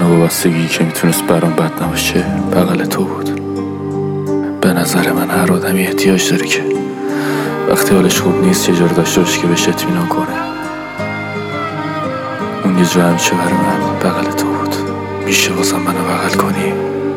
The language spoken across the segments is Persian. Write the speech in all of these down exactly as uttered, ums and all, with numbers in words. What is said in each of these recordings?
تنها وابستگی که میتونست برام بد نباشه بغل تو بود. به نظر من هر آدمی احتیاج داره که وقتی حالش خوب نیست یه جا رو داشته باشه که بهش اطمینان کنه. اون یه جا همیشه برای من بغل تو بود. میشه واسم منو بغل کنی؟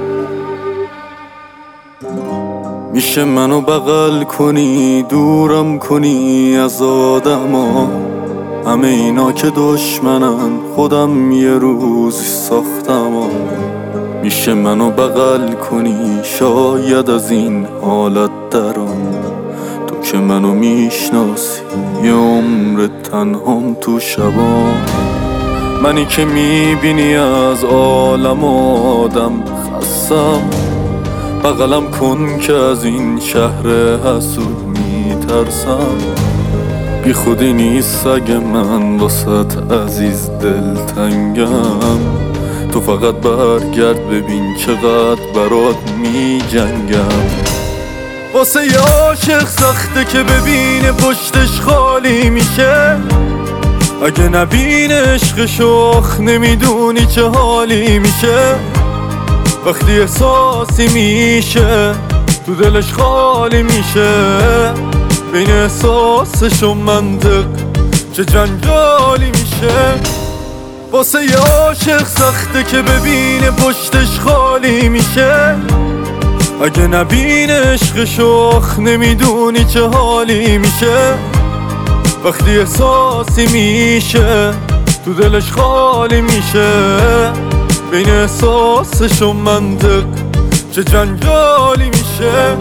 میشه منو بغل کنی، دورم کنی از آدما، همه اینا که دشمنن خودم یه روزی ساختم. میشه منو بغل کنی، شاید از این حالت درام، تو که منو میشناسی یه عمر تنهام تو شبام. منی که میبینی از عالم آدم خستم، بغلم کن که از این شهر حسود میترسم. بی خودی نیست اگه من واسط عزیز دلتنگم، تو فقط برگرد ببین چقدر برات میجنگم. واسه یه عاشق سخته که ببینه پشتش خالی میشه، اگه نبینه عشقش آخ نمیدونی چه حالی میشه. وقتی احساسی میشه تو دلش خالی میشه، بین احساسش و منطق چه جنجالی میشه. واسه یه عاشق سخته که ببینه پشتش خالی میشه، اگه نبینه عشقش آخ نمیدونی چه حالی میشه. وقتی احساسی میشه تو دلش خالی میشه، بین احساسش و منطق چه جنجالی میشه.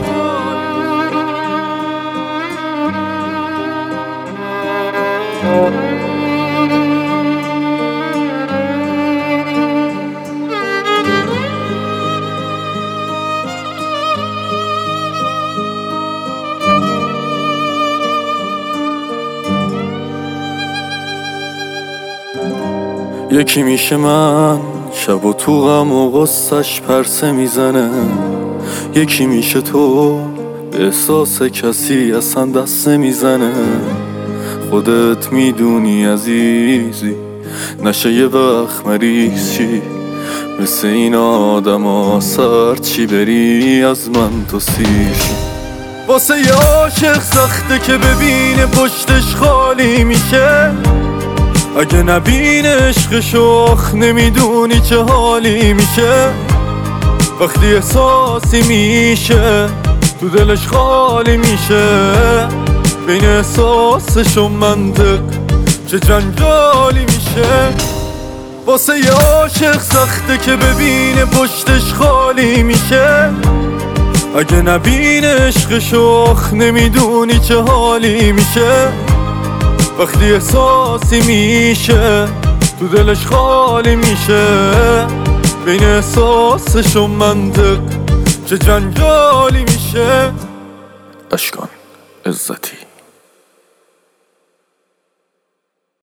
یکی میشه من شب و تو غم و غصش پرسه میزنه، یکی میشه تو به احساس کسی اصلا دست میزنه. خودت میدونی عزیزی نشه یه وقت مریض چی، مثل این آدم ها سر چی بری از من تو سیشی. واسه یه عاشق سخته که ببینه پشتش خالی میشه، اگه نبینه عشقش آخ نمیدونی چه حالی میشه. وقتی احساسی میشه تو دلش خالی میشه، بین احساسش و منطق چه جنجالی میشه. واسه یه عاشق سخته که ببینه پشتش خالی میشه، اگه نبینه عشقش آخ نمیدونی چه حالی میشه. وقتی احساسی میشه تو دلش خالی میشه، بین احساسش و منطق چه جنجالی میشه. اشکان عزتی.